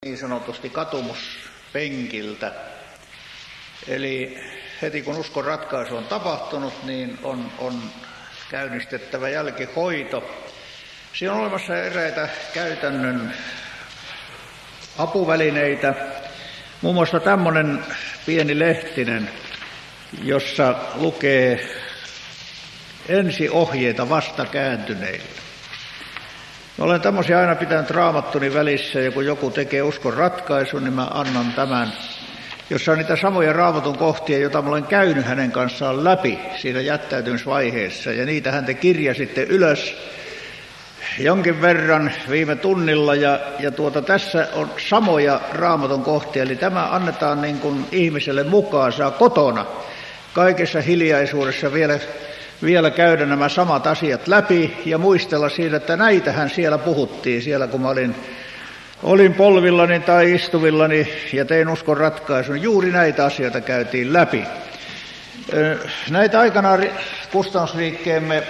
niin sanotusti katumuspenkiltä. Eli heti kun uskon ratkaisu on tapahtunut, niin on käynnistettävä jälkihoito. Siinä on olemassa eräitä käytännön apuvälineitä, muun muassa tämmöinen pieni lehtinen, jossa lukee ensiohjeita vastakääntyneille. Mä olen tämmöisiä aina pitänyt raamattuni välissä, ja kun joku tekee uskon ratkaisun, niin mä annan tämän, jossa on niitä samoja raamatun kohtia, joita mä olen käynyt hänen kanssaan läpi siinä jättäytymisvaiheessa, ja niitä hän te kirjasitte ylös jonkin verran viime tunnilla, ja tässä on samoja raamatun kohtia, eli tämä annetaan niin kuin ihmiselle mukaan, saa kotona kaikessa hiljaisuudessa vielä käydä nämä samat asiat läpi ja muistella siitä, että näitähän siellä puhuttiin, siellä kun mä olin polvillani tai istuvillani ja tein uskon ratkaisun, juuri näitä asioita käytiin läpi. Näitä aikanaan kustannusliikkeemme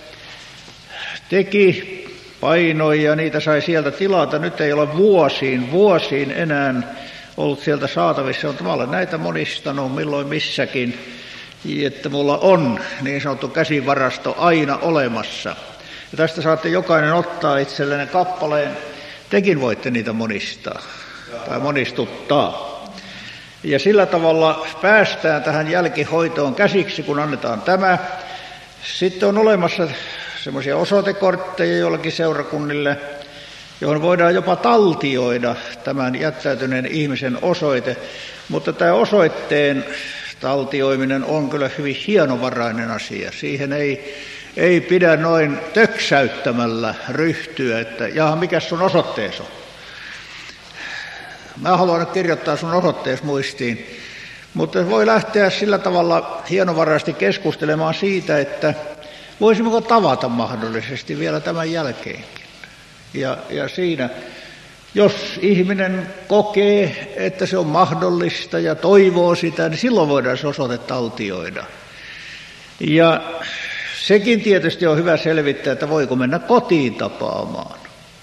teki, painoi ja niitä sai sieltä tilata. Nyt ei ole vuosiin enää ollut sieltä saatavissa, mutta mä olen näitä monistanut milloin missäkin, että mulla on niin sanottu käsivarasto aina olemassa. Ja tästä saatte jokainen ottaa itsellenne kappaleen. Tekin voitte niitä monistaa tai monistuttaa. Ja sillä tavalla päästään tähän jälkihoitoon käsiksi, kun annetaan tämä. Sitten on olemassa semmoisia osoitekortteja jollakin seurakunnille, johon voidaan jopa taltioida tämän jättäytyneen ihmisen osoite. Mutta tämä osoitteen taltioiminen on kyllä hyvin hienovarainen asia. Siihen ei pidä noin töksäyttämällä ryhtyä, että jaha, mikäs sun osoitteesi on? Mä haluan nyt kirjoittaa sun osoitteesi muistiin. Mutta voi lähteä sillä tavalla hienovaraisesti keskustelemaan siitä, että voisimmeko tavata mahdollisesti vielä tämän jälkeenkin. Ja siinä, jos ihminen kokee, että se on mahdollista ja toivoo sitä, niin silloin voidaan se osoite taltioida. Ja sekin tietysti on hyvä selvittää, että voiko mennä kotiin tapaamaan.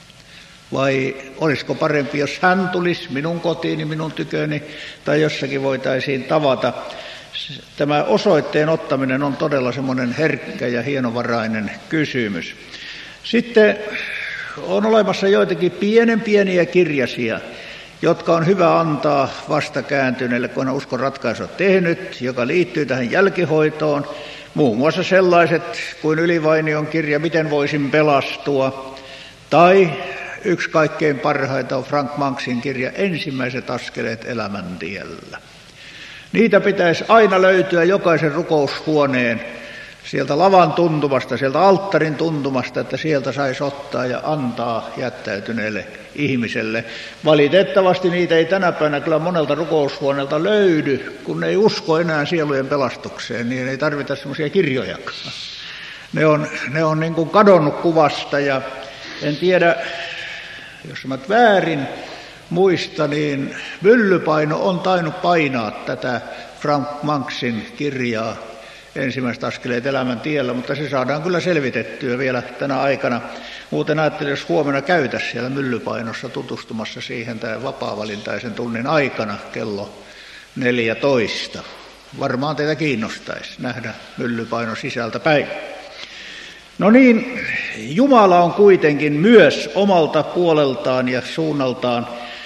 Vai olisiko parempi, jos hän tulisi minun kotiini, minun tyköni, tai jossakin voitaisiin tavata. Tämä osoitteen ottaminen on todella semmoinen herkkä ja hienovarainen kysymys. Sitten on olemassa joitakin pieniä kirjasia, jotka on hyvä antaa vastakääntyneelle, kun on uskon ratkaisu tehnyt, joka liittyy tähän jälkihoitoon. Muun muassa sellaiset kuin Ylivainion kirja, miten voisin pelastua, tai yksi kaikkein parhaita on Frank Manksin kirja, ensimmäiset askeleet elämäntiellä. Niitä pitäisi aina löytyä jokaisen rukoushuoneen sieltä lavan tuntumasta, sieltä alttarin tuntumasta, että sieltä saisi ottaa ja antaa jättäytyneelle ihmiselle. Valitettavasti niitä ei tänä päivänä kyllä monelta rukoushuoneelta löydy, kun ei usko enää sielujen pelastukseen, niin ei tarvita semmoisia kirjojakaan. Ne on niin kuin kadonnut kuvasta, ja en tiedä, jos mä väärin muista, niin Myllypaino on tainnut painaa tätä Frank Manksin kirjaa ensimmäiset askeleet elämän tiellä, mutta se saadaan kyllä selvitettyä vielä tänä aikana. Muuten ajattelin, jos huomenna käytäisiin siellä Myllypainossa tutustumassa siihen tämän vapaa-valintaisen tunnin aikana kello 14. Varmaan teitä kiinnostaisi nähdä Myllypainon sisältä päin. No niin, Jumala on kuitenkin myös omalta puoleltaan ja suunnaltaan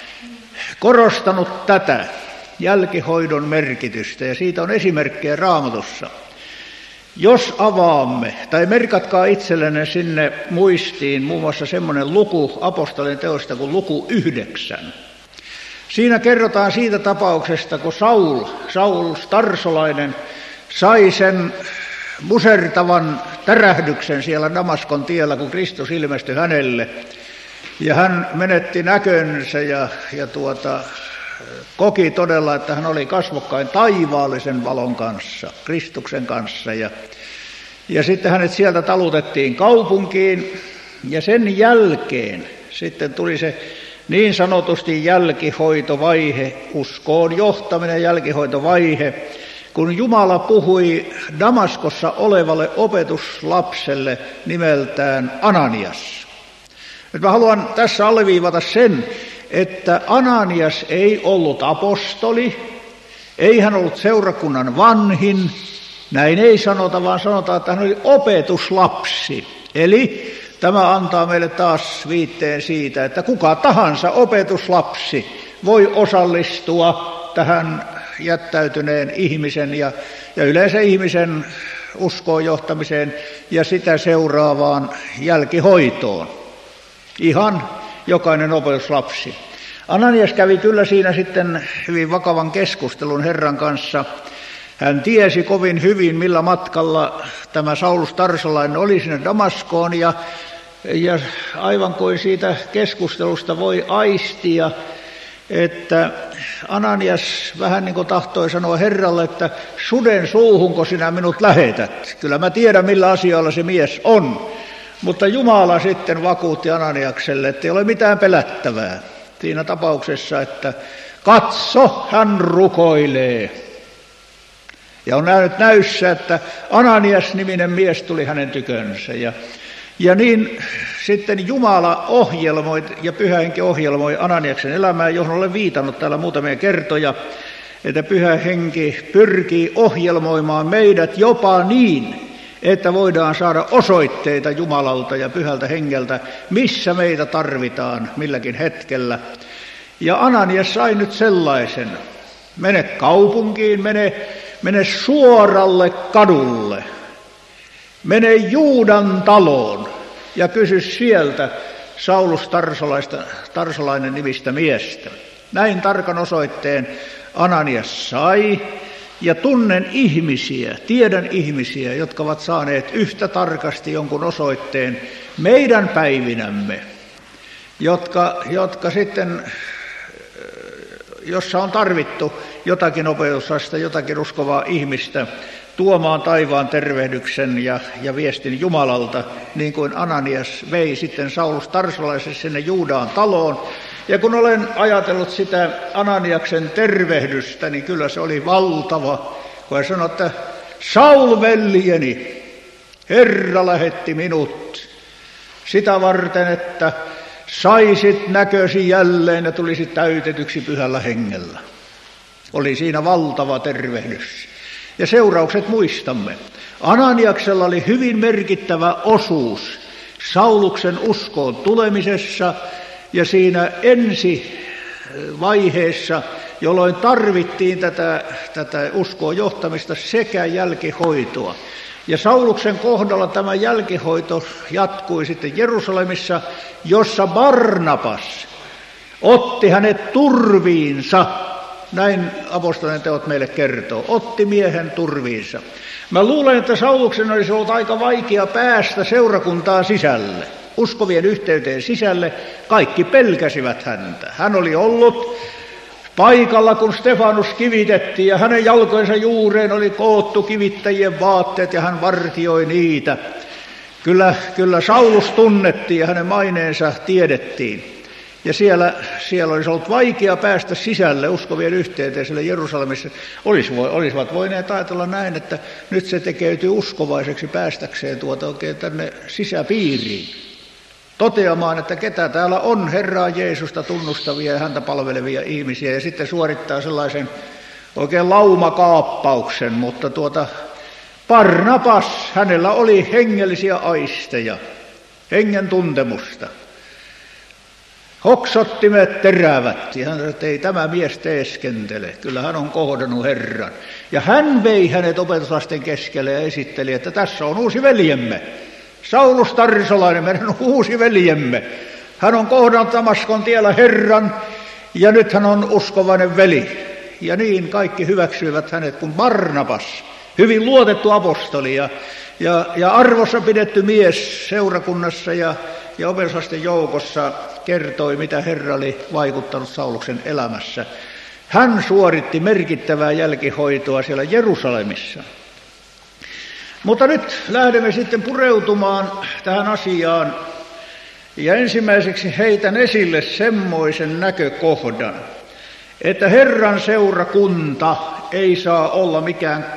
korostanut tätä jälkihoidon merkitystä, ja siitä on esimerkkejä Raamatussa. Jos avaamme, tai merkatkaa itsellenne sinne muistiin muun muassa semmoinen luku apostolien teosta kuin luku 9. Siinä kerrotaan siitä tapauksesta, kun Saul Tarsolainen sai sen musertavan tärähdyksen siellä Damaskon tiellä, kun Kristus ilmestyi hänelle. Ja hän menetti näkönsä ja koki todella, että hän oli kasvokkain taivaallisen valon kanssa, Kristuksen kanssa. Ja sitten hänet sieltä talutettiin kaupunkiin, ja sen jälkeen sitten tuli se niin sanotusti jälkihoitovaihe, uskoon johtaminen jälkihoitovaihe, kun Jumala puhui Damaskossa olevalle opetuslapselle nimeltään Ananias. Nyt mä haluan tässä alleviivata sen, että Ananias ei ollut apostoli, ei hän ollut seurakunnan vanhin, näin ei sanota, vaan sanotaan, että hän oli opetuslapsi. Eli tämä antaa meille taas viitteen siitä, että kuka tahansa opetuslapsi voi osallistua tähän jättäytyneen ihmisen ja yleensä ihmisen uskoon johtamiseen ja sitä seuraavaan jälkihoitoon. Ihan jokainen opetuslapsi. Ananias kävi kyllä siinä sitten hyvin vakavan keskustelun Herran kanssa. Hän tiesi kovin hyvin, millä matkalla tämä Saulus Tarsolainen oli sinne Damaskoon ja aivan kuin siitä keskustelusta voi aistia, että Ananias vähän niin kuin tahtoi sanoa Herralle, että suden suuhunko sinä minut lähetät. Kyllä mä tiedän, millä asioilla se mies on. Mutta Jumala sitten vakuutti Ananiakselle, että ei ole mitään pelättävää siinä tapauksessa, että katso, hän rukoilee. Ja on nähnyt näyssä, että Ananias-niminen mies tuli hänen tykönsä. Ja niin sitten Jumala ohjelmoi ja Pyhä Henki ohjelmoi Ananiaksen elämää, johon olen viitannut täällä muutamia kertoja, että Pyhä Henki pyrkii ohjelmoimaan meidät jopa niin, että voidaan saada osoitteita Jumalalta ja Pyhältä Hengeltä, missä meitä tarvitaan milläkin hetkellä. Ja Ananias sai nyt sellaisen, mene kaupunkiin, mene suoralle kadulle, mene Juudan taloon ja kysy sieltä Saulus Tarsolainen nimistä miestä. Näin tarkan osoitteen Ananias sai ja tiedän ihmisiä, jotka ovat saaneet yhtä tarkasti jonkun osoitteen meidän päivinämme, jotka sitten, jossa on tarvittu jotakin opetuslasta, jotakin uskovaa ihmistä tuomaan taivaan tervehdyksen ja viestin Jumalalta, niin kuin Ananias vei sitten Saulus Tarsolaisen sinne Juudaan taloon. Ja kun olen ajatellut sitä Ananiaksen tervehdystä, niin kyllä se oli valtava, kun hän sanoi, että Saul veljeni, Herra lähetti minut sitä varten, että saisit näkösi jälleen ja tulisit täytetyksi Pyhällä Hengellä. Oli siinä valtava tervehdys. Ja seuraukset muistamme. Ananiaksella oli hyvin merkittävä osuus Sauluksen uskoon tulemisessa ja siinä ensivaiheessa, jolloin tarvittiin tätä uskoon johtamista sekä jälkihoitoa. Ja Sauluksen kohdalla tämä jälkihoito jatkui sitten Jerusalemissa, jossa Barnabas otti hänet turviinsa. Näin apostolien teot meille kertoo. Otti miehen turviinsa. Mä luulen, että Sauluksen olisi ollut aika vaikea päästä seurakuntaan sisälle, uskovien yhteyteen sisälle. Kaikki pelkäsivät häntä. Hän oli ollut paikalla, kun Stefanus kivitettiin ja hänen jalkojensa juureen oli koottu kivittäjien vaatteet ja hän vartioi niitä. Kyllä Saulus tunnettiin ja hänen maineensa tiedettiin. Ja siellä olisi ollut vaikea päästä sisälle uskovien yhteyteen siellä Jerusalemissa. Olisivat voineet ajatella näin, että nyt se tekeytyy uskovaiseksi päästäkseen oikein tänne sisäpiiriin. Toteamaan, että ketä täällä on Herraa Jeesusta tunnustavia ja häntä palvelevia ihmisiä. Ja sitten suorittaa sellaisen oikein laumakaappauksen. Mutta Barnabas, hänellä oli hengellisiä aisteja, hengen tuntemusta. Hoksottimet terävät, ja hän sanoi, että ei tämä mies teeskentele, kyllä hän on kohdannut Herran. Ja hän vei hänet opetuslasten keskelle ja esitteli, että tässä on uusi veljemme. Saulus Tarsolainen, meidän uusi veljemme. Hän on kohdannut Damaskon tiellä Herran, ja nyt hän on uskovainen veli. Ja niin kaikki hyväksyivät hänet kuin Barnabas, hyvin luotettu apostoli ja arvossa pidetty mies seurakunnassa ja opetuslasten joukossa kertoi, mitä Herra oli vaikuttanut Sauluksen elämässä. Hän suoritti merkittävää jälkihoitoa siellä Jerusalemissa. Mutta nyt lähdemme sitten pureutumaan tähän asiaan. Ja ensimmäiseksi heitän esille semmoisen näkökohdan, että Herran seurakunta ei saa olla mikään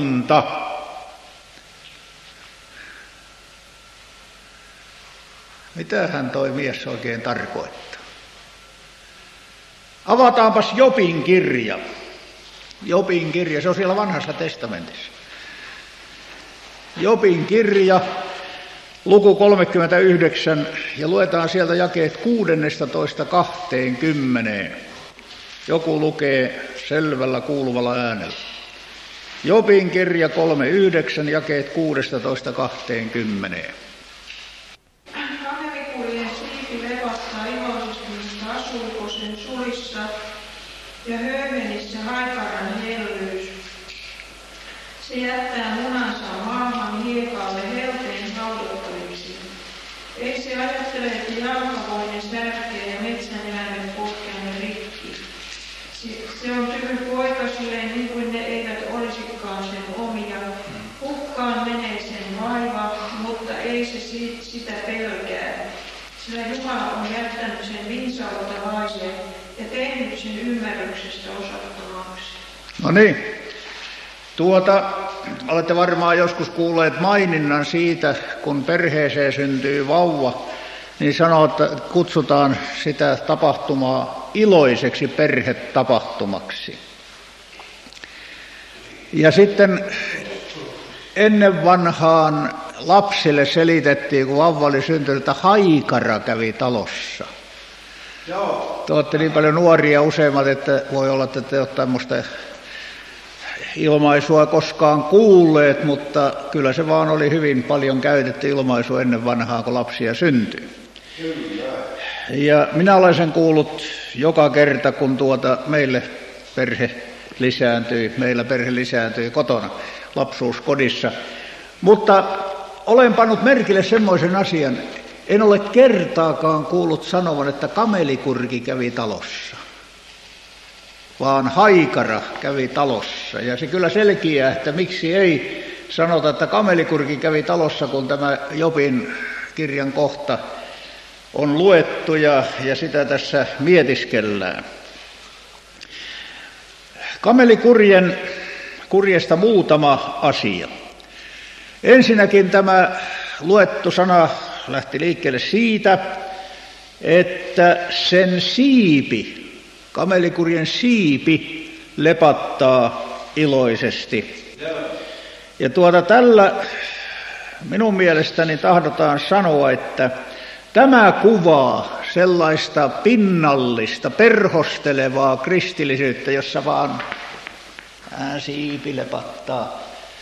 kamelikurkiseurakunta. Mitähän toi mies oikein tarkoittaa? Avataanpas Jobin kirja. Jobin kirja, se on siellä Vanhassa testamentissa. Jobin kirja, luku 39, ja luetaan sieltä jakeet 16–20. Joku lukee selvällä kuuluvalla äänellä. Jobin kirja 39, jakeet 16–20. Kamelikurjen siipi levottaa iloisesti, mistä asuukosen sulissa ja höyhenissä haikaran hellyys. Se jättää munansa maahan hiekalle helteen haudottaviksi. Ei se ajattele, että jalkavoinen särkee ja metsänjäänet potkeamme rikki. Se on tyly poikasilleen niin kuin ne eivät olisikaan sen omia. Hukkaan menee sen vaiva, mutta ei se sitä pelkää. Sillä Jumala on jättänyt sen viisautavaisen ja tehnyt sen ymmärryksestä osattomaksi. No niin. Olette varmaan joskus kuulleet maininnan siitä, kun perheeseen syntyy vauva, niin kutsutaan sitä tapahtumaa iloiseksi perhetapahtumaksi. Ja sitten ennen vanhaan lapsille selitettiin, kun vauva oli syntynyt, että haikara kävi talossa. Te olette niin paljon nuoria useimmat, että voi olla, että te olette tämmöistä ilmaisua koskaan kuulleet, mutta kyllä se vaan oli hyvin paljon käytetty ilmaisu ennen vanhaa, kun lapsia syntyi. Ja minä olen sen kuullut joka kerta, kun meillä perhe lisääntyi kotona lapsuuskodissa. Mutta olen pannut merkille semmoisen asian, en ole kertaakaan kuullut sanovan, että kamelikurki kävi talossa, vaan haikara kävi talossa. Ja se kyllä selkiää, että miksi ei sanota, että kamelikurki kävi talossa, kun tämä Jobin kirjan kohta on luettu ja sitä tässä mietiskellään. Kamelikurjesta muutama asia. Ensinnäkin tämä luettu sana lähti liikkeelle siitä, että sen siipi, kamelikurjen siipi, lepattaa iloisesti. Ja tällä minun mielestäni tahdotaan sanoa, että tämä kuvaa sellaista pinnallista, perhostelevaa kristillisyyttä, jossa vaan siipi lepattaa.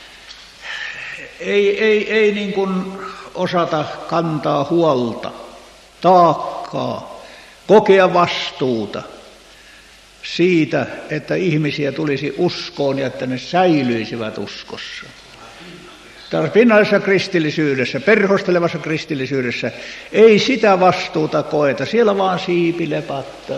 Ei niin kuin osata kantaa huolta, taakkaa, kokea vastuuta siitä, että ihmisiä tulisi uskoon ja että ne säilyisivät uskossa. Tällaisessa pinnallisessa kristillisyydessä, perhostelevassa kristillisyydessä ei sitä vastuuta koeta, siellä vaan siipi lepattaa.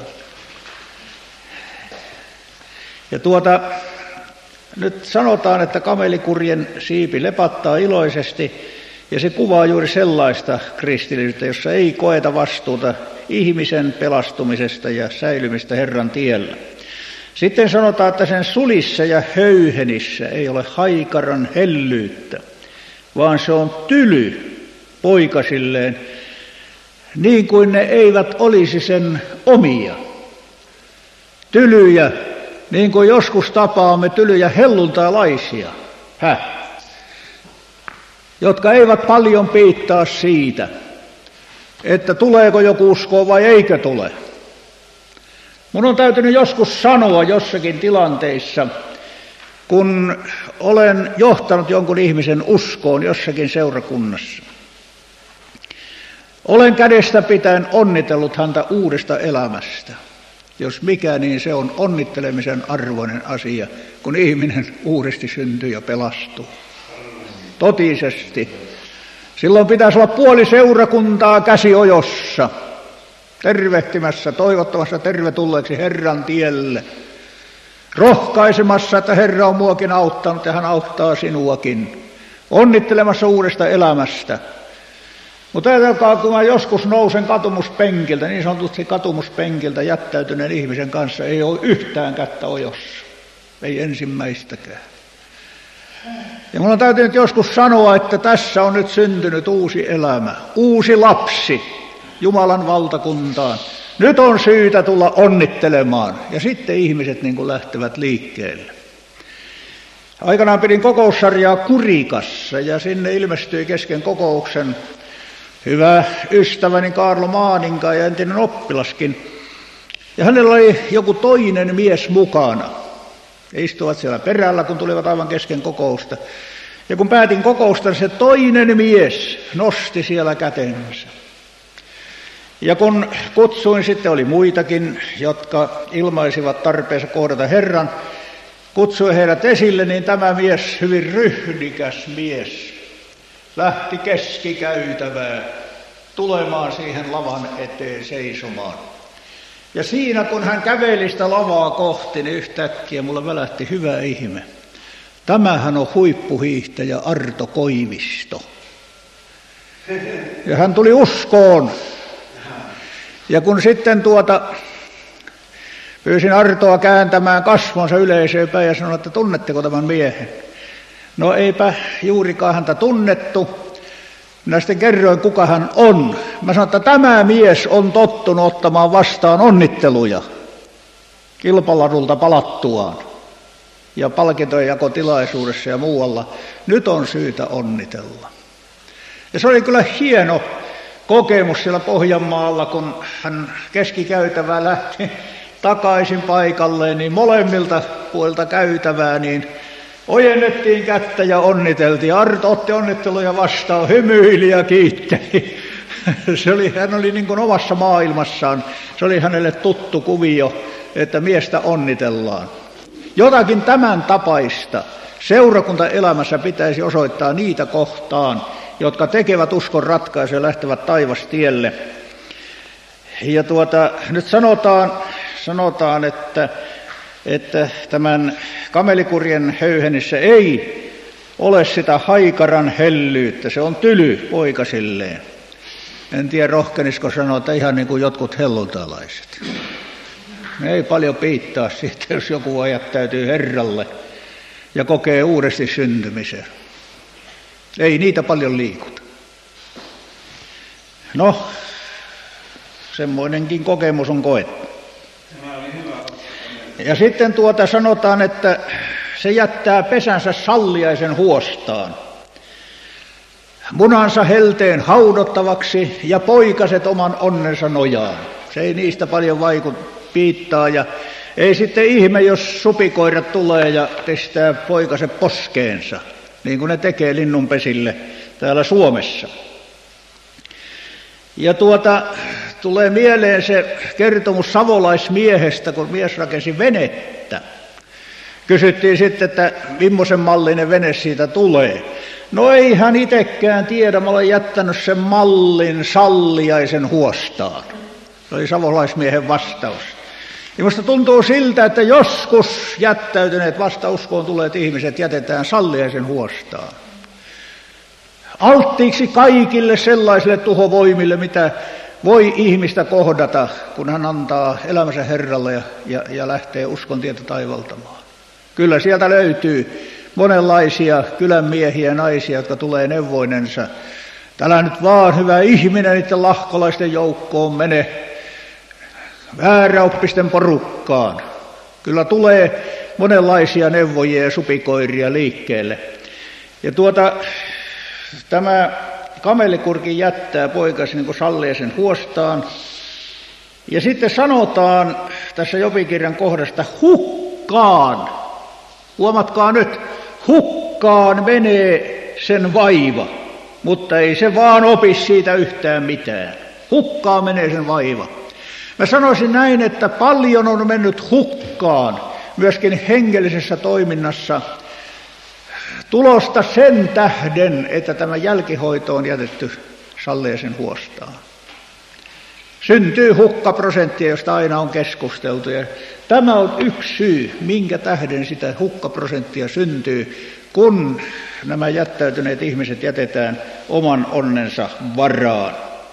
Ja nyt sanotaan, että kamelikurjen siipi lepattaa iloisesti, ja se kuvaa juuri sellaista kristillisyyttä, jossa ei koeta vastuuta ihmisen pelastumisesta ja säilymistä Herran tiellä. Sitten sanotaan, että sen sulissa ja höyhenissä ei ole haikaran hellyyttä, vaan se on tyly poikasilleen, niin kuin ne eivät olisi sen omia. Tylyjä, niin kuin joskus tapaamme tylyjä helluntalaisia, jotka eivät paljon piittaa siitä, että tuleeko joku uskoon vai eikö tule. Mun on täytynyt joskus sanoa jossakin tilanteissa, kun olen johtanut jonkun ihmisen uskoon jossakin seurakunnassa. Olen kädestä pitäen onnitellut häntä uudesta elämästä. Jos mikä, niin se on onnittelemisen arvoinen asia, kun ihminen uudesti syntyy ja pelastuu. Totisesti. Silloin pitäisi olla puoli seurakuntaa käsiojossa, tervehtimässä, toivottamassa tervetulleeksi Herran tielle, rohkaisemassa, että Herra on muakin auttanut ja hän auttaa sinuakin, onnittelemassa uudesta elämästä. Mutta ajatelkaa, kun mä joskus nousen katumuspenkiltä, niin sanotusti katumuspenkiltä jättäytyneen ihmisen kanssa, ei ole yhtään kättä ojossa, ei ensimmäistäkään. Ja minun on täytynyt joskus sanoa, että tässä on nyt syntynyt uusi elämä, uusi lapsi, Jumalan valtakuntaan. Nyt on syytä tulla onnittelemaan. Ja sitten ihmiset niin kuin lähtevät liikkeelle. Aikanaan pidin kokoussarjaa Kurikassa ja sinne ilmestyi kesken kokouksen hyvä ystäväni Kaarlo Maaninka ja entinen oppilaskin. Ja hänellä oli joku toinen mies mukana. He istuvat siellä perällä, kun tulivat aivan kesken kokousta. Ja kun päätin kokousta, se toinen mies nosti siellä kätensä. Ja kun kutsuin, sitten oli muitakin, jotka ilmaisivat tarpeensa kohdata Herran. Kutsuin heidät esille, niin tämä mies, hyvin ryhdikäs mies, lähti keskikäytävää tulemaan siihen lavan eteen seisomaan. Ja siinä, kun hän käveli sitä lavaa kohti, niin yhtäkkiä mulle välähti hyvä ihme. Tämähän on huippuhiihtäjä Arto Koivisto. Ja hän tuli uskoon. Ja kun sitten pyysin Artoa kääntämään kasvonsa yleisöön päin ja sanoin, että tunnetteko tämän miehen? No eipä juurikaan häntä tunnettu. Minä sitten kerroin, kuka hän on. Mä sanoin, että tämä mies on tottunut ottamaan vastaan onnitteluja kilpaladulta palattuaan ja palkintojen jakotilaisuudessa ja muualla. Nyt on syytä onnitella. Ja se oli kyllä hieno kokemus siellä Pohjanmaalla, kun hän keskikäytävää lähti takaisin paikalleen, niin molemmilta puolilta käytävää, niin ojennettiin kättä ja onniteltiin. Arto otti onnitteluja vastaan, hymyili ja kiitteli. Hän oli niin kuin omassa maailmassaan. Se oli hänelle tuttu kuvio, että miestä onnitellaan. Jotakin tämän tapaista seurakuntaelämässä pitäisi osoittaa niitä kohtaan, jotka tekevät uskon ratkaisuja ja lähtevät taivastielle. Ja nyt sanotaan, että tämän kamelikurjen höyhenissä ei ole sitä haikaran hellyyttä, se on tyly poikasilleen. En tiedä, rohkenisiko sanoa, että ihan niin kuin jotkut helluntalaiset. Me ei paljon piittaa siitä, jos joku ajattäytyy Herralle ja kokee uudesti syntymisen. Ei niitä paljon liikuta. No, semmoinenkin kokemus on koettu. Ja sitten sanotaan, että se jättää pesänsä salliaisen huostaan. Munansa helteen haudottavaksi ja poikaset oman onnensa nojaan. Se ei niistä paljon piittaa ja ei sitten ihme, jos supikoirat tulee ja pistää poikaset poskeensa, niin kuin ne tekee linnunpesille täällä Suomessa. Ja tulee mieleen se kertomus savolaismiehestä, kun mies rakensi venettä. Kysyttiin sitten, että millaisen mallinen vene siitä tulee. No ei hän itsekään tiedä, mä olen jättänyt sen mallin salliaisen huostaan. Se oli savolaismiehen vastaus. Ja minusta tuntuu siltä, että joskus jättäytyneet vastauskoon tulleet ihmiset jätetään salliaisen huostaan. Alttiiksi kaikille sellaisille tuhovoimille, mitä voi ihmistä kohdata, kun hän antaa elämänsä Herralle ja lähtee uskon tietä taivaltamaan. Kyllä sieltä löytyy monenlaisia kylän miehiä ja naisia, jotka tulee neuvoinensa. Älä nyt vaan, hyvä ihminen, niiden lahkolaisten joukkoon mene vääräoppisten porukkaan. Kyllä tulee monenlaisia neuvojia ja supikoiria liikkeelle. Ja tämä kamelikurki jättää poikasi niin kuin salliaisen huostaan. Ja sitten sanotaan tässä Jobin-kirjan kohdasta hukkaan. Huomatkaa nyt, hukkaan menee sen vaiva, mutta ei se vaan opi siitä yhtään mitään. Hukkaan menee sen vaiva. Mä sanoisin näin, että paljon on mennyt hukkaan myöskin hengellisessä toiminnassa tulosta sen tähden, että tämä jälkihoito on jätetty salliaisen huostaan. Syntyy hukkaprosenttia, josta aina on keskusteltu. Ja tämä on yksi syy, minkä tähden sitä hukkaprosenttia syntyy, kun nämä jättäytyneet ihmiset jätetään oman onnensa varaan.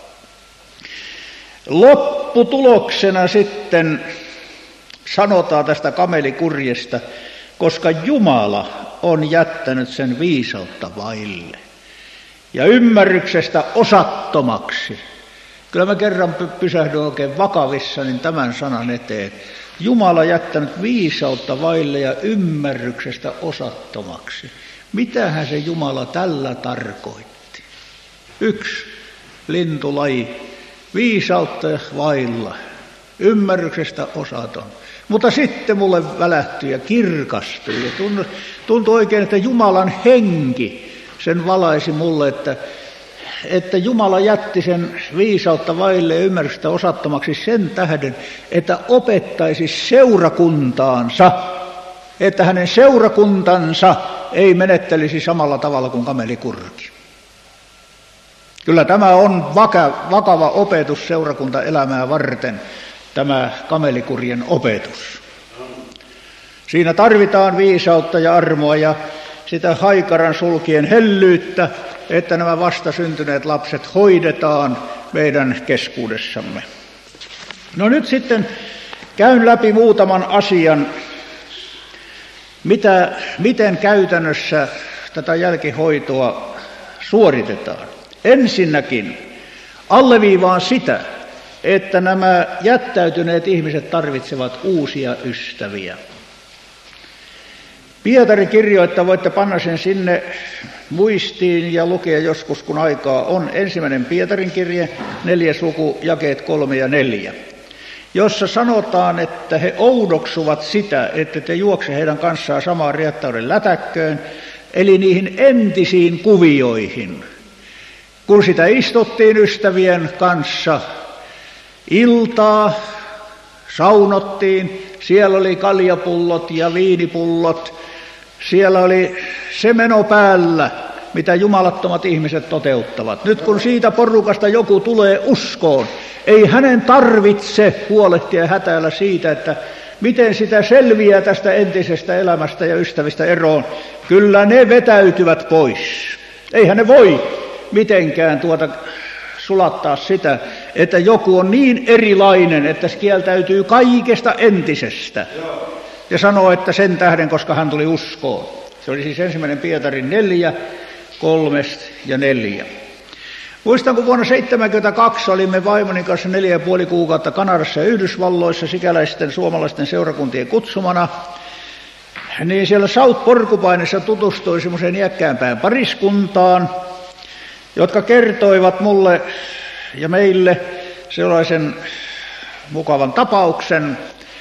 Lopputuloksena sitten sanotaan tästä kamelikurjesta, koska Jumala on jättänyt sen viisautta vaille ja ymmärryksestä osattomaksi Kyllä mä kerran pysähdyin oikein vakavissani tämän sanan eteen. Jumala jättänyt viisautta vaille ja ymmärryksestä osattomaksi. Mitähän se Jumala tällä tarkoitti? 1 lintulaji, viisautta vailla, ymmärryksestä osaton. Mutta sitten mulle välähtyi ja kirkastui ja tuntui oikein, että Jumalan henki sen valaisi mulle, että Jumala jätti sen viisautta vaille ja ymmärrystä osattomaksi sen tähden, että opettaisi seurakuntaansa, että hänen seurakuntansa ei menettelisi samalla tavalla kuin kamelikurki. Kyllä tämä on vakava opetus seurakuntaelämää varten, tämä kamelikurjen opetus. Siinä tarvitaan viisautta ja armoa ja sitä haikaran sulkien hellyyttä, että nämä vastasyntyneet lapset hoidetaan meidän keskuudessamme. No nyt sitten käyn läpi muutaman asian, miten käytännössä tätä jälkihoitoa suoritetaan. Ensinnäkin alleviivaan sitä, että nämä jättäytyneet ihmiset tarvitsevat uusia ystäviä. Pietari kirjoittaa, voitte panna sen sinne muistiin ja lukea joskus, kun aikaa on. 1. Pietarin kirje, 4. luku, jakeet 3 ja 4, jossa sanotaan, että he oudoksuvat sitä, että te juokse heidän kanssaan samaan riettauden lätäkköön, eli niihin entisiin kuvioihin. Kun sitä istuttiin ystävien kanssa iltaa, saunottiin, siellä oli kaljapullot ja viinipullot, siellä oli se meno päällä, mitä jumalattomat ihmiset toteuttavat. Nyt kun siitä porukasta joku tulee uskoon, ei hänen tarvitse huolehtia ja hätäillä siitä, että miten sitä selviää tästä entisestä elämästä ja ystävistä eroon. Kyllä ne vetäytyvät pois. Eihän ne voi mitenkään sulattaa sitä, että joku on niin erilainen, että se kieltäytyy kaikesta entisestä. Ja sanoo, että sen tähden, koska hän tuli uskoon. Se oli siis 1. Pietarin 4, 3 ja 4. Muistan, kun vuonna 1972 olimme vaimoni kanssa 4,5 kuukautta Kanadassa ja Yhdysvalloissa sikäläisten suomalaisten seurakuntien kutsumana, niin siellä South Porcupineissa tutustui semmoiseen iäkkäämpään pariskuntaan, jotka kertoivat mulle ja meille sellaisen mukavan tapauksen,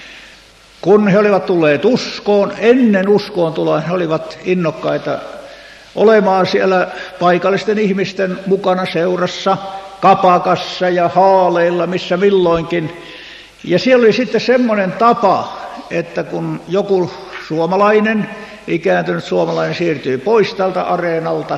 kun he olivat tulleet uskoon. Ennen uskoon tuloa he olivat innokkaita olemaan siellä paikallisten ihmisten mukana seurassa, kapakassa ja haaleilla, missä milloinkin. Ja siellä oli sitten semmoinen tapa, että kun joku suomalainen, ikääntynyt suomalainen siirtyy pois tältä areenalta,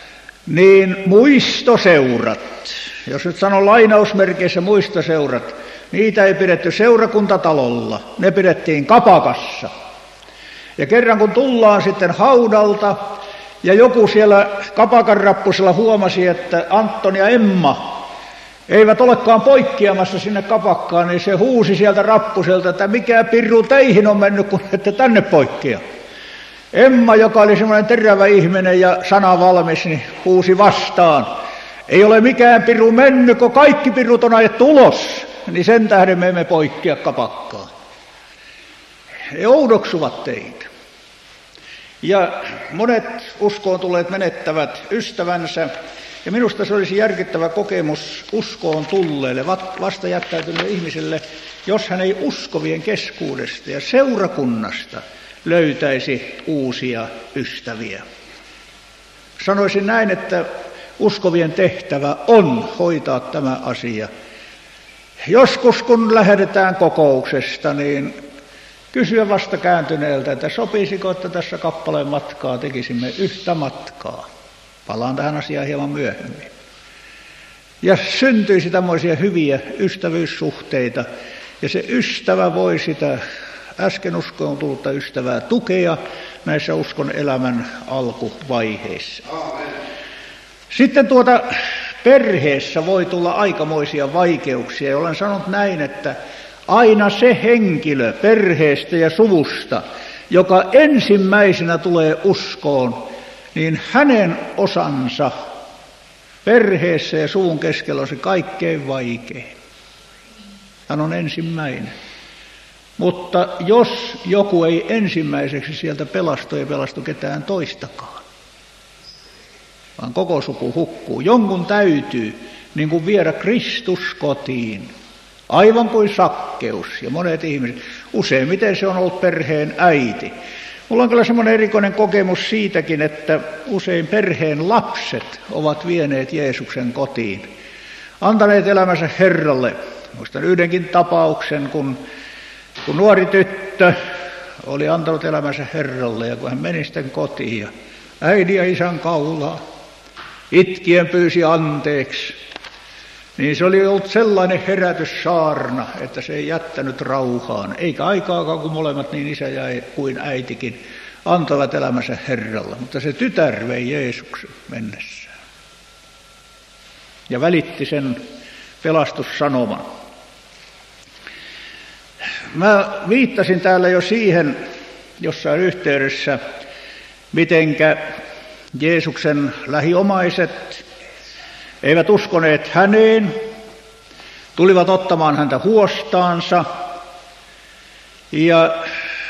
niin muistoseurat, jos nyt sanon lainausmerkeissä muistoseurat, niitä ei pidetty seurakuntatalolla, ne pidettiin kapakassa. Ja kerran kun tullaan sitten haudalta, ja joku siellä kapakan rappusella huomasi, että Anton ja Emma eivät olekaan poikkeamassa sinne kapakkaan, niin se huusi sieltä rappuselta, että mikä pirru teihin on mennyt, kun ette tänne poikkea. Emma, joka oli semmoinen terävä ihminen ja sana valmis, niin huusi vastaan. Ei ole mikään piru mennyt, kun kaikki pirut on ajettu ulos, niin sen tähden me emme poikkea kapakkaan. He oudoksuvat teitä. Ja monet uskoon tulleet menettävät ystävänsä, ja minusta se olisi järkyttävä kokemus uskoon tulleelle, vasta jättäytyneelle ihmiselle, jos hän ei uskovien keskuudesta ja seurakunnasta löytäisi uusia ystäviä. Sanoisin näin, että uskovien tehtävä on hoitaa tämä asia. Joskus kun lähdetään kokouksesta, niin kysyä vasta kääntyneeltä, että sopisiko, että tässä kappaleen matkaa tekisimme yhtä matkaa. Palaan tähän asiaan hieman myöhemmin. Ja syntyisi tämmöisiä hyviä ystävyyssuhteita, ja se ystävä voi sitä äsken uskoon tullutta ystävää tukea näissä uskon elämän alkuvaiheissa. Sitten perheessä voi tulla aikamoisia vaikeuksia, ja olen sanonut näin, että aina se henkilö perheestä ja suvusta, joka ensimmäisenä tulee uskoon, niin hänen osansa perheessä ja suvun keskellä on se kaikkein vaikein. Hän on ensimmäinen. Mutta jos joku ei ensimmäiseksi sieltä pelastu, ei pelastu ketään toistakaan, vaan koko suku hukkuu. Jonkun täytyy niin kuin viedä Kristus kotiin, aivan kuin Sakkeus ja monet ihmiset. Useimmiten se on ollut perheen äiti. Mulla on kyllä semmoinen erikoinen kokemus siitäkin, että usein perheen lapset ovat vieneet Jeesuksen kotiin, antaneet elämänsä Herralle. Muistan yhdenkin tapauksen, kun nuori tyttö oli antanut elämänsä Herralle ja kun hän meni sitten kotiin ja äidin ja isän kaulaa, itkien pyysi anteeksi, niin se oli ollut sellainen herätyssaarna, että se ei jättänyt rauhaan, eikä aikaakaan, kun molemmat niin isä kuin äitikin antoivat elämänsä Herralle. Mutta se tytär vei Jeesuksen mennessään ja välitti sen pelastussanoman. Mä viittasin täällä jo siihen jossain yhteydessä, mitenkä Jeesuksen lähiomaiset eivät uskoneet häneen, tulivat ottamaan häntä huostaansa ja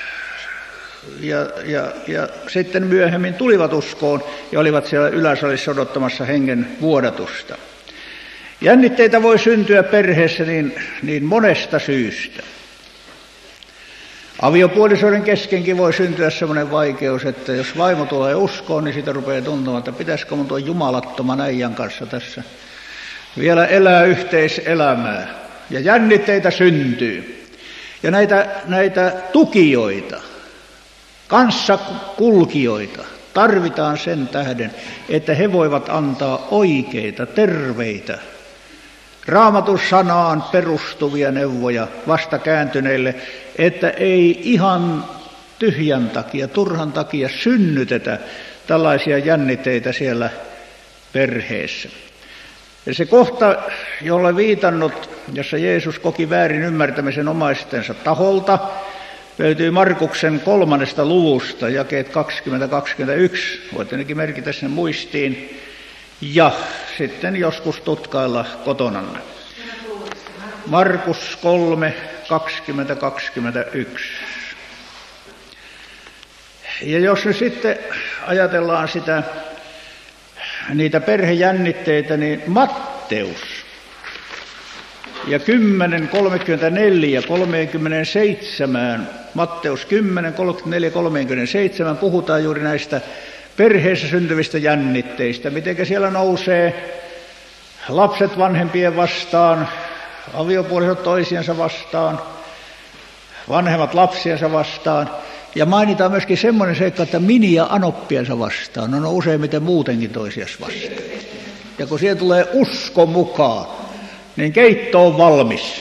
sitten myöhemmin tulivat uskoon ja olivat siellä yläsalissa odottamassa hengen vuodatusta. Jännitteitä voi syntyä perheessä niin monesta syystä. Aviopuolisoiden keskenkin voi syntyä sellainen vaikeus, että jos vaimo tulee uskoon, niin siitä rupeaa tuntumaan, että pitäisikö mun tuon jumalattoman äijän kanssa tässä vielä elää yhteiselämää. Ja jännitteitä syntyy. Ja näitä tukijoita, kanssakulkijoita tarvitaan sen tähden, että he voivat antaa oikeita, terveitä, Raamatun sanaan perustuvia neuvoja vastakääntyneille, että ei ihan tyhjän takia, turhan takia synnytetä tällaisia jännitteitä siellä perheessä. Ja se kohta, jolle viitannut, jossa Jeesus koki väärin ymmärtämisen omaistensa taholta, löytyy Markuksen 3. luvusta, jakeet 20-21. Voitte ainakin merkitä sen muistiin ja sitten joskus tutkailla kotonanne. Markus 3, 20-21. Ja jos nyt sitten ajatellaan niitä perhejännitteitä, niin Matteus ja 10, 34, 37, Matteus 10, 34, 37 puhutaan juuri näistä perheessä syntyvistä jännitteistä, miten siellä nousee lapset vanhempien vastaan, aviopuolisot toisiansa vastaan, vanhemmat lapsiensa vastaan. Ja mainitaan myöskin semmoinen seikka, että mini- ja anoppiensa vastaan, on useimmiten muutenkin toisias vastaan. Ja kun siellä tulee usko mukaan, niin keitto on valmis.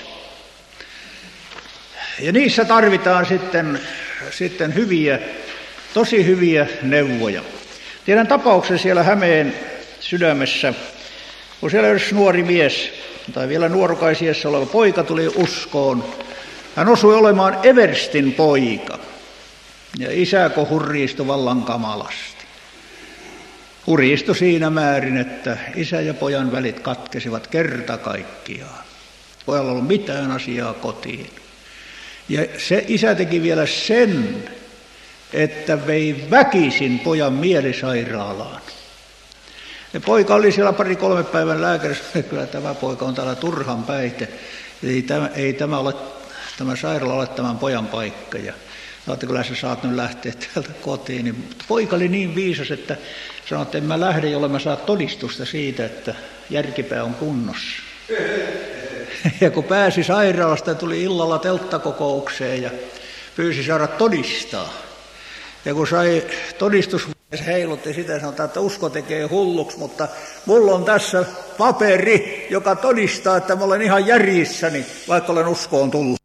Ja niissä tarvitaan sitten hyviä, tosi hyviä neuvoja. Tiedän tapauksen siellä Hämeen Sydämessä, kun siellä yksi nuori mies, tai vielä nuorukaisiässä oleva poika tuli uskoon. Hän osui olemaan everstin poika. Ja isäko hurjistui vallan kamalasti. Hurjistui siinä määrin, että isä ja pojan välit katkesivat kerta kaikkiaan. Pojalla ei ollut mitään asiaa kotiin. Ja se isä teki vielä sen, että vei väkisin pojan mielisairaalaan. Ja poika oli siellä 2-3 päivän lääkärissä, että kyllä tämä poika on täällä turhan päite. Ei tämä sairaala ole tämän pojan paikka. Ja että kyllä sä saat nyt lähteä täältä kotiin. Niin poika oli niin viisas, että sanoi, että en mä lähde, jolle mä saa todistusta siitä, että järkipää on kunnossa. Ja kun pääsi sairaalasta ja tuli illalla telttakokoukseen ja pyysi saada todistaa. Ja kun sai todistus, se heilutti sitä ja sanoi, että usko tekee hulluksi, mutta mulla on tässä paperi, joka todistaa, että mä olen ihan järjissäni, vaikka olen uskoon tullut.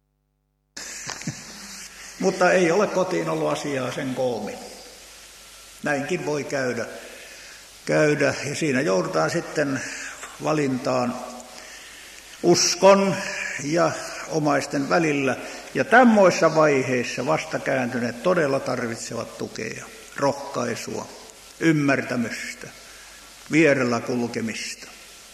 Mutta ei ole kotiin ollut asiaa sen koomin. Näinkin voi käydä ja siinä joudutaan sitten valintaan uskon ja omaisten välillä. Ja tämmöisissä vaiheissa vastakääntyneet todella tarvitsevat tukea, rohkaisua, ymmärtämystä, vierellä kulkemista.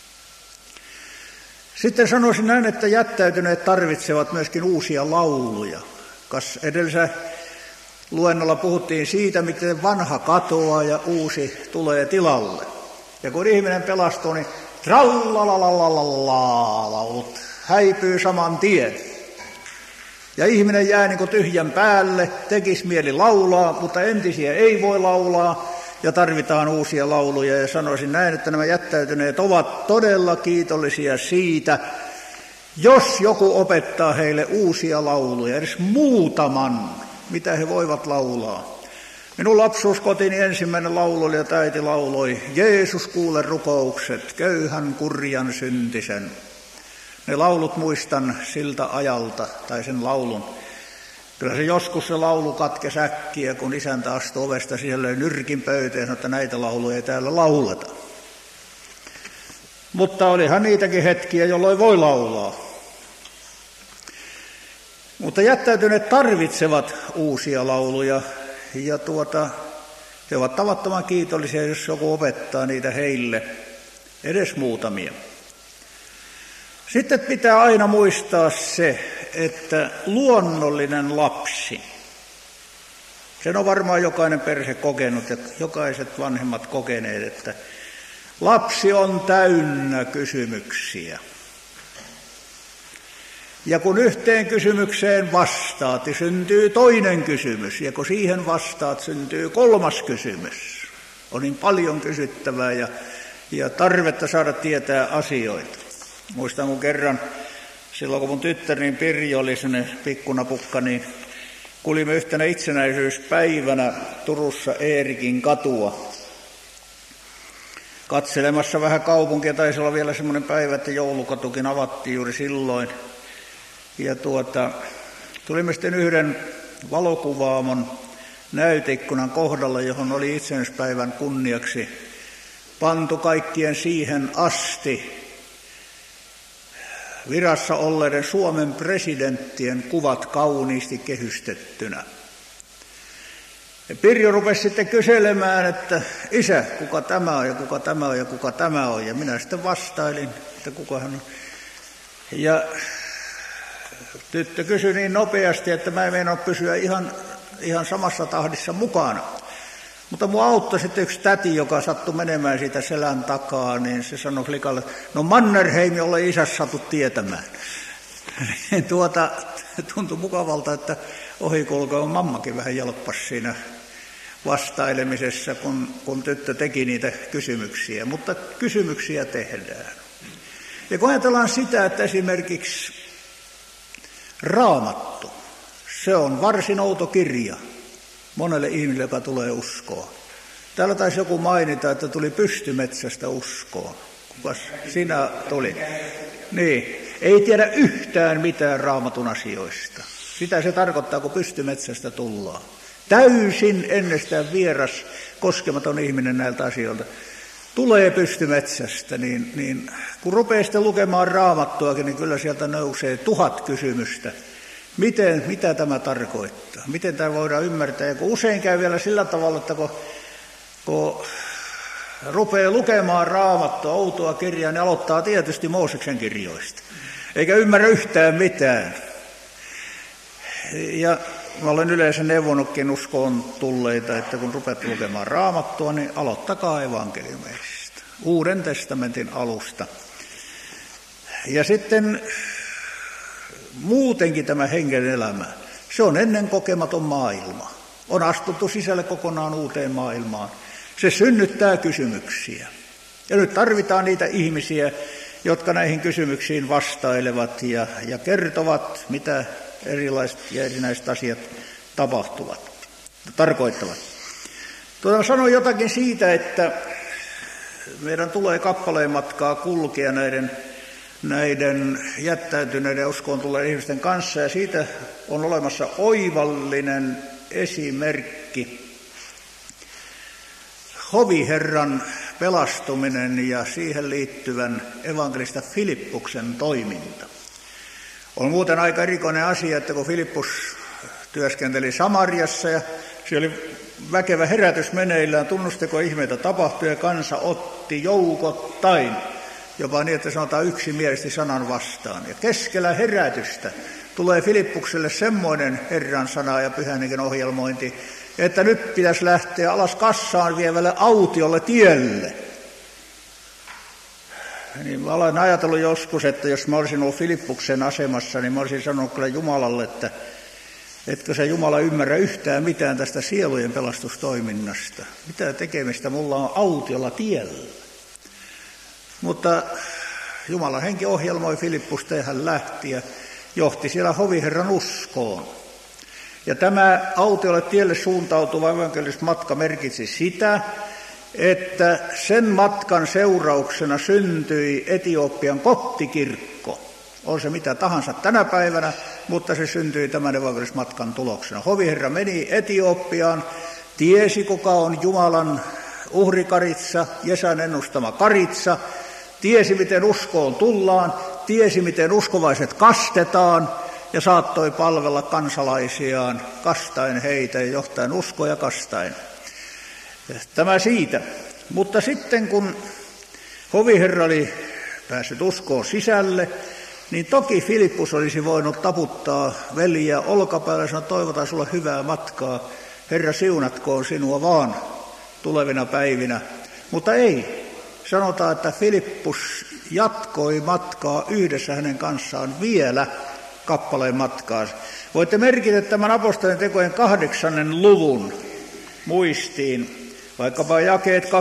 Sitten sanoisin näin, että jättäytyneet tarvitsevat myöskin uusia lauluja. Edellisellä luennolla puhuttiin siitä, miten vanha katoaa ja uusi tulee tilalle. Ja kun ihminen pelastuu, niin trallalalalala, häipyy saman tien. Ja ihminen jää niin kuin tyhjän päälle, tekisi mieli laulaa, mutta entisiä ei voi laulaa ja tarvitaan uusia lauluja. Ja sanoisin näin, että nämä jättäytyneet ovat todella kiitollisia siitä, jos joku opettaa heille uusia lauluja, edes muutaman, mitä he voivat laulaa. Minun lapsuuskotini ensimmäinen laulu oli, että äiti lauloi, Jeesus kuule rukoukset, köyhän, kurjan, syntisen. Ne laulut muistan siltä ajalta, tai sen laulun. Kyllä se joskus se laulu katkesi äkkiä, kun isäntä astui ovesta sisälle nyrkin pöyteen, että näitä lauluja ei täällä lauleta. Mutta olihan niitäkin hetkiä, jolloin voi laulaa. Mutta jättäytyneet tarvitsevat uusia lauluja, ja he ovat tavattoman kiitollisia, jos joku opettaa niitä heille, edes muutamia. Sitten pitää aina muistaa se, että luonnollinen lapsi, sen on varmaan jokainen perhe kokenut ja jokaiset vanhemmat kokeneet, että lapsi on täynnä kysymyksiä. Ja kun yhteen kysymykseen vastaat, niin syntyy toinen kysymys, ja kun siihen vastaat, syntyy kolmas kysymys. On niin paljon kysyttävää ja tarvetta saada tietää asioita. Muistan, kun kerran, silloin kun mun tyttäreni Pirjo oli sellainen pikkunapukka, niin kulimme yhtenä itsenäisyyspäivänä Turussa Eerikin katua. Katselemassa vähän kaupunkia, taisi olla vielä semmoinen päivä, että joulukatukin avattiin juuri silloin. Ja tulimme sitten yhden valokuvaamon näyteikkunan kohdalle, johon oli itsenäisyyspäivän kunniaksi pantu kaikkien siihen asti virassa olleiden Suomen presidenttien kuvat kauniisti kehystettynä. Ja Pirjo rupesi sitten kyselemään, että isä, kuka tämä on ja kuka tämä on ja kuka tämä on. Ja minä sitten vastailin, että kuka hän on. Ja tyttö kysyi niin nopeasti, että mä en meinaa pysyä ihan samassa tahdissa mukana. Mutta mua auttoi sitten yksi täti, joka sattui menemään siitä selän takaa, niin se sanoi likalle, no Mannerheim, jolle isäs satut tietämään. Tuntui mukavalta, että ohikulkeva mammakin vähän jalppasi siinä vastailemisessa, kun tyttö teki niitä kysymyksiä. Mutta kysymyksiä tehdään. Ja kun ajatellaan sitä, että esimerkiksi Raamattu, se on varsin outo kirja monelle ihmiselle, joka tulee uskoon. Täällä taisi joku mainita, että tuli pystymetsästä uskoon. Kukas sinä tuli? Niin, ei tiedä yhtään mitään Raamatun asioista. Sitä se tarkoittaa, kun pystymetsästä tullaan. Täysin ennestään vieras, koskematon ihminen näiltä asioilta. Tulee pystymetsästä, niin kun rupeaa sitten lukemaan Raamattuakin, niin kyllä sieltä nousee 1000 kysymystä. Mitä tämä tarkoittaa? Miten tämä voidaan ymmärtää? Ja kun usein käy vielä sillä tavalla, että kun rupeaa lukemaan Raamattua, outoa kirjaa, niin aloittaa tietysti Mooseksen kirjoista. Eikä ymmärrä yhtään mitään. Ja mä olen yleensä neuvonutkin uskoon tulleita, että kun rupeat lukemaan Raamattua, niin aloittakaa evankeliumeista, Uuden testamentin alusta. Ja sitten muutenkin tämä hengen elämä, se on ennen kokematon maailma. On astuttu sisälle kokonaan uuteen maailmaan. Se synnyttää kysymyksiä. Ja nyt tarvitaan niitä ihmisiä, jotka näihin kysymyksiin vastailevat ja kertovat, mitä erilaiset ja erinäiset asiat tarkoittavat. Sanoin jotakin siitä, että meidän tulee kappaleen matkaa kulkea näiden jättäytyneiden uskoon tulleiden ihmisten kanssa, ja siitä on olemassa oivallinen esimerkki. Hoviherran pelastuminen ja siihen liittyvän evankelista Filippuksen toiminta. On muuten aika erikoinen asia, että kun Filippus työskenteli Samariassa ja siellä oli väkevä herätys meneillään, tunnusteko ihmeitä tapahtui ja kansa otti joukottain, jopa niin, että sanotaan yksimielisesti sanan vastaan. Ja keskellä herätystä tulee Filippukselle semmoinen Herran sana ja Pyhän Hengen ohjelmointi, että nyt pitäisi lähteä alas kassaan vievälle autiolle tielle. Niin mä olen ajatellut joskus, että jos mä olisin ollut Filippuksen asemassa, niin mä olisin sanonut kyllä Jumalalle, että etkö sä Jumala ymmärrä yhtään mitään tästä sielujen pelastustoiminnasta. Mitä tekemistä mulla on autiolla tiellä. Mutta Jumalan henki ohjelmoi Filippusta ja hän lähti ja johti siellä hoviherran uskoon. Ja tämä autiolle tielle suuntautuva evankelismatka merkitsi sitä, että sen matkan seurauksena syntyi Etiopian koptikirkko. On se mitä tahansa tänä päivänä, mutta se syntyi tämän evankelismatkan tuloksena. Hoviherra meni Etiopiaan, tiesi kuka on Jumalan uhrikaritsa, Jesajan ennustama karitsa, tiesi miten uskoon tullaan, tiesi miten uskovaiset kastetaan ja saattoi palvella kansalaisiaan kastaen heitä ja johtaen uskoa ja kastaen. Tämä siitä. Mutta sitten kun hoviherra oli päässyt uskoon sisälle, niin toki Filippus olisi voinut taputtaa veljiä olkapäällä ja sanoa, toivotaan sulle hyvää matkaa. Herra siunatkoon sinua vaan tulevina päivinä. Mutta ei. Sanotaan, että Filippus jatkoi matkaa yhdessä hänen kanssaan vielä kappaleen matkaa. Voitte merkitä tämän apostolien tekojen 8. luvun muistiin. Vaikkapa jakeet 26-40,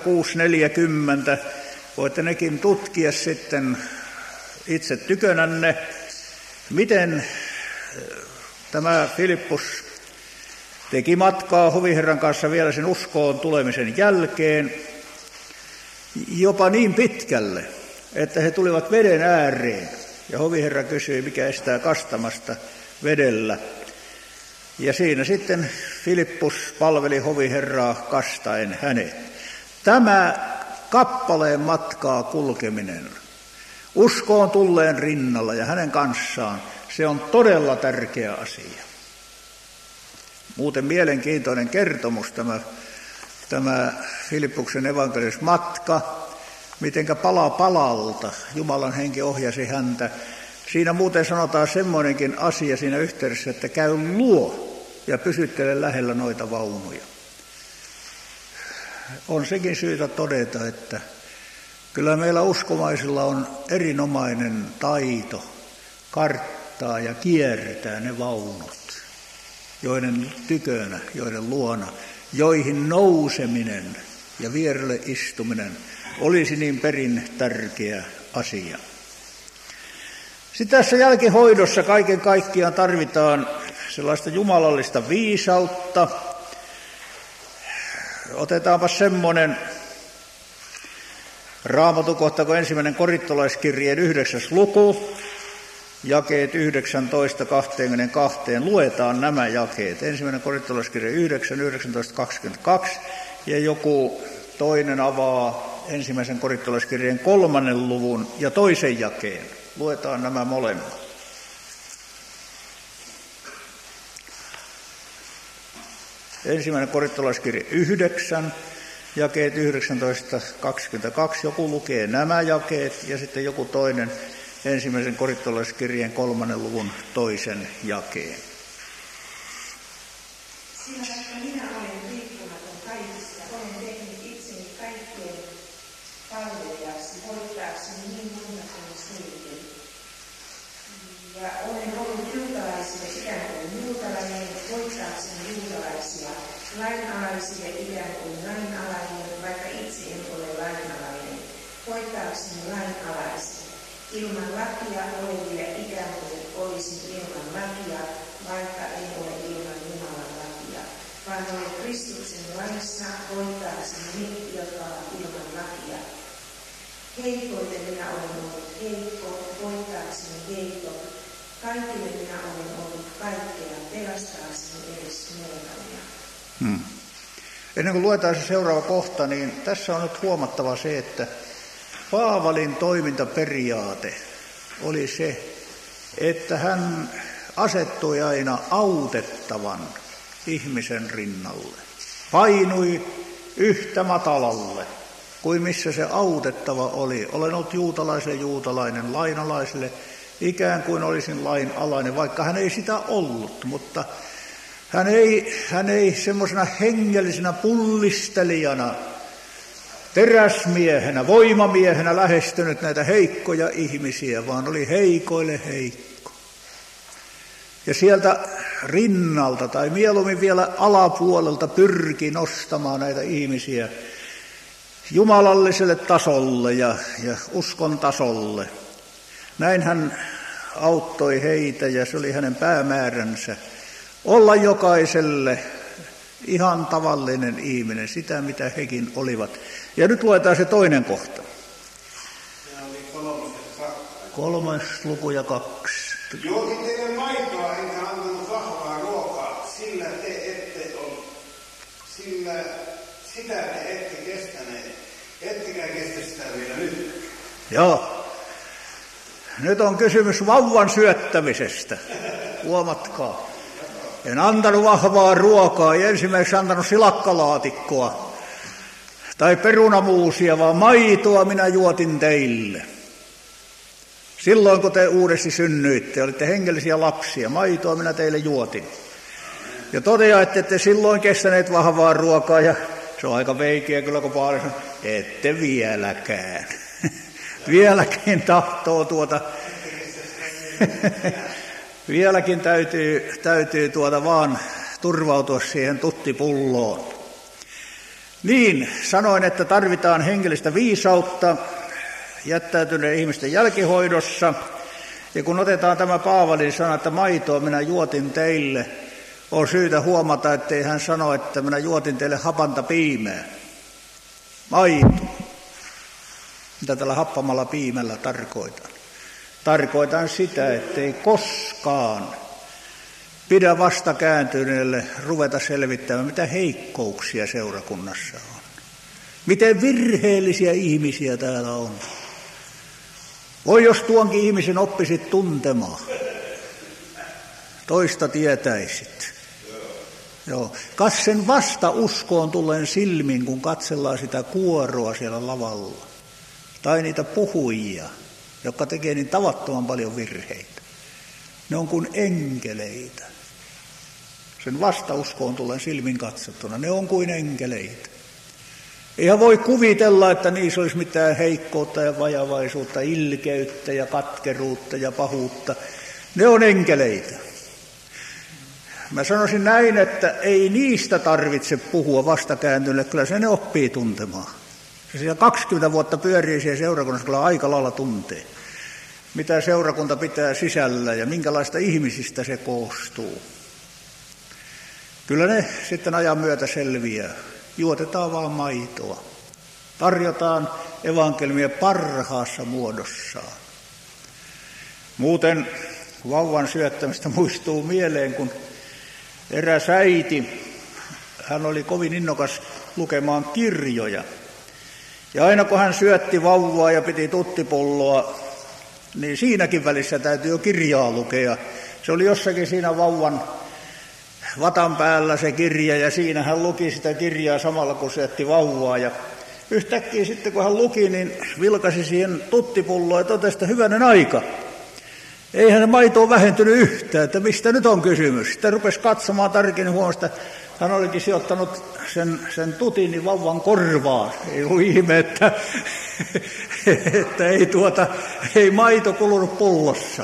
voitte nekin tutkia sitten itse tykönänne, miten tämä Filippus teki matkaa hoviherran kanssa vielä sen uskoon tulemisen jälkeen, jopa niin pitkälle, että he tulivat veden ääreen. Ja hoviherra kysyi, mikä estää kastamasta vedellä. Ja siinä sitten Filippus palveli hoviherraa kastaen hänet. Tämä kappaleen matkaa kulkeminen uskoon tulleen rinnalla ja hänen kanssaan, se on todella tärkeä asia. Muuten mielenkiintoinen kertomus tämä Filippuksen evankelismatka, mitenkä pala palalta Jumalan henki ohjasi häntä. Siinä muuten sanotaan semmoinenkin asia siinä yhteydessä, että käy luo ja pysyttele lähellä noita vaunuja. On sekin syytä todeta, että kyllä meillä uskomaisilla on erinomainen taito karttaa ja kiertää ne vaunut, joiden tykönä, joiden luona, joihin nouseminen ja vierelle istuminen olisi niin perin tärkeä asia. Sitten tässä jälkihoidossa kaiken kaikkiaan tarvitaan sellaista jumalallista viisautta. Otetaanpa semmoinen raamatukohta kuin 1. korintolaiskirjeen 9. luku, jakeet 19-22. Luetaan nämä jakeet. 1. korintolaiskirje 9, 19-22 ja joku toinen avaa 1. korintolaiskirjeen 3. luvun ja 2. jakeen. Luetaan nämä molemmat. Ensimmäinen korintolaiskirje 9, jakeet 19-22. Joku lukee nämä jakeet ja sitten joku toinen 1. korintolaiskirjeen 3. luvun 2. jakeen. Sillä vaikka minä olen riippumaton kaikista, olen tehnyt itseni kaikkien palvelijaksi, voittaakseni niin monta kuin suinkin. Ja olen ollut juutalaisille ikään kuin juutalainen, voittaakseni juutalaisia, lainalaisille ikään kuin lainalainen, vaikka itse en ole lainalainen, voittaakseni lainalaisia. Ilman lakia oleville ikään kuin olisin ilman lakia, vaikka en ole ilman Jumalan lakia, vaan olen Kristuksen laissa voittaakseni ne, jotka ovat ilman lakia. Heikoille minä olen ollut heikko, voittaakseni heikko. Kaikille minä olen ollut kaikkea, pelastaakseni edes muutamia. Ennen kuin luetaan se seuraava kohta, niin tässä on nyt huomattava se, että Paavalin toimintaperiaate oli se, että hän asettui aina autettavan ihmisen rinnalle. Painui yhtä matalalle kuin missä se autettava oli. Olen ollut juutalainen lainalaisille, ikään kuin olisin lain alainen, vaikka hän ei sitä ollut, mutta hän ei semmoisena hengellisenä pullistelijana, teräsmiehenä, voimamiehenä lähestynyt näitä heikkoja ihmisiä, vaan oli heikoille heikko. Ja sieltä rinnalta tai mieluummin vielä alapuolelta pyrki nostamaan näitä ihmisiä jumalalliselle tasolle ja uskon tasolle. Näin hän auttoi heitä ja se oli hänen päämääränsä. Olla jokaiselle ihan tavallinen ihminen, sitä mitä hekin olivat. Ja nyt luetaan se toinen kohta. Se oli 3. luku ja 2. Juotin teille maitoa, enkä antanut vahvaa ruokaa, sillä sitä te ette kestäneet, ettekä kestä sitä vielä nyt. Joo. Nyt on kysymys vauvan syöttämisestä. Huomatkaa. En antanut vahvaa ruokaa, ei ensimmäiseksi antanut silakkalaatikkoa tai perunamuusia, vaan maitoa minä juotin teille. Silloin kun te uudesti synnyitte, olitte hengellisiä lapsia, maitoa minä teille juotin. Ja toteaa, että ette silloin kestäneet vahvaa ruokaa, ja se on aika veikeä kyllä, kun Paavali sanoo, ette vieläkään. Vieläkin tahtoo vieläkin täytyy vaan turvautua siihen tuttipulloon. Niin, sanoin, että tarvitaan hengellistä viisautta jättäytyneen ihmisten jälkihoidossa. Ja kun otetaan tämä Paavalin sana, että maitoa minä juotin teille, on syytä huomata, ettei hän sano, että minä juotin teille hapanta piimää. Maito. Mitä tällä happamalla piimällä tarkoitan? Tarkoitan sitä, ettei koskaan pidä vastakääntyneelle ruveta selvittämään, mitä heikkouksia seurakunnassa on. Miten virheellisiä ihmisiä täällä on. Voi jos tuonkin ihmisen oppisit tuntemaan. Toista tietäisit. Joo. Kas sen vasta uskoon tulleen silmin, kun katsellaan sitä kuoroa siellä lavalla. Tai niitä puhujia, jotka tekee niin tavattoman paljon virheitä. Ne on kuin enkeleitä. Sen vastauskoon tulleen silmin katsottuna, ne on kuin enkeleitä. Eihän voi kuvitella, että niissä olisi mitään heikkoutta ja vajavaisuutta, ilkeyttä ja katkeruutta ja pahuutta. Ne on enkeleitä. Mä sanoisin näin, että ei niistä tarvitse puhua vastakääntyneelle, kyllä se ne oppii tuntemaan. Se siellä 20 vuotta pyörii siellä seurakunnassa, kyllä aika lailla tuntee, mitä seurakunta pitää sisällä ja minkälaista ihmisistä se koostuu. Kyllä ne sitten ajan myötä selviää. Juotetaan vaan maitoa. Tarjotaan evankeliumia parhaassa muodossaan. Muuten vauvan syöttämistä muistuu mieleen, kun eräs äiti, hän oli kovin innokas lukemaan kirjoja. Ja aina kun hän syötti vauvaa ja piti tuttipulloa, niin siinäkin välissä täytyy jo kirjaa lukea. Se oli jossakin siinä vauvan vatan päällä se kirja, ja siinä hän luki sitä kirjaa samalla kun syötti vauvaa. Ja yhtäkkiä sitten kun hän luki, niin vilkasi siihen tuttipulloon ja totesi, että hyvänen aika. Eihän maito ole vähentynyt yhtään, että mistä nyt on kysymys. Sitten rupesi katsomaan tarkemmin, huomasi, että hän olikin sijoittanut sen tutin vauvan korvaan. Ei ollut ihme, että ei maito kulunut pullossa.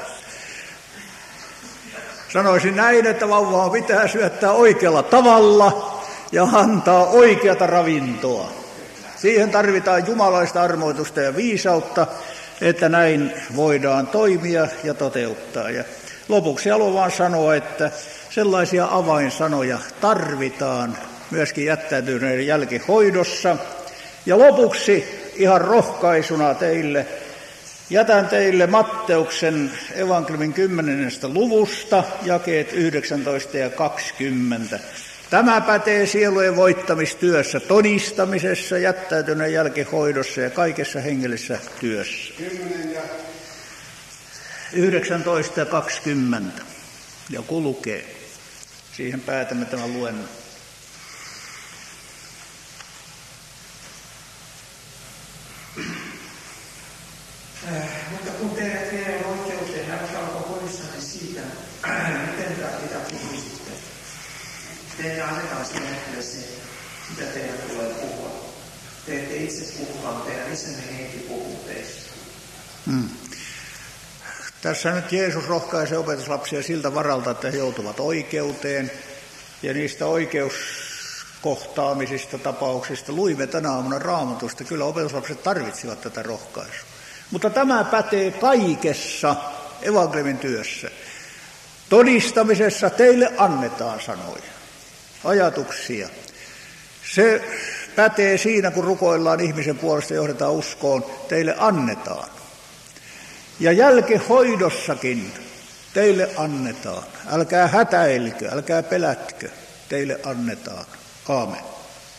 Sanoisin näin, että vauvaa pitää syöttää oikealla tavalla ja antaa oikeata ravintoa. Siihen tarvitaan jumalaista armoitusta ja viisautta, että näin voidaan toimia ja toteuttaa. Ja lopuksi haluan vaan sanoa, että sellaisia avainsanoja tarvitaan myöskin jättäytyneiden jälkihoidossa. Ja lopuksi ihan rohkaisuna teille, jätän teille Matteuksen evankeliumin 10. luvusta, jakeet 19 ja 20. Tämä pätee sielujen voittamistyössä, todistamisessa, jättäytyneen jälkihoidossa ja kaikessa hengellisessä työssä. 19 ja 20. Joku lukee. siihen päätämme tämän luennon. Mutta kun teidät viedään oikeuteen, älkää olko huolissanne siitä, miten mitä puhuisitte. Teille annetaan siihen hetkelle se, mitä teidän tulee puhua. Te ette itse puhu, vaan teidän isänne henki puhuu teistä. Tässä nyt Jeesus rohkaisee opetuslapsia siltä varalta, että he joutuvat oikeuteen. Ja niistä oikeuskohtaamisista tapauksista luimme tänä aamuna Raamatusta. Kyllä opetuslapset tarvitsivat tätä rohkaisua. Mutta tämä pätee kaikessa evankeliumin työssä. Todistamisessa teille annetaan sanoja, ajatuksia. Se pätee siinä, kun rukoillaan ihmisen puolesta ja johdetaan uskoon, teille annetaan. Ja jälkehoidossakin teille annetaan. Älkää hätäilkö, älkää pelätkö, teille annetaan. Aamen.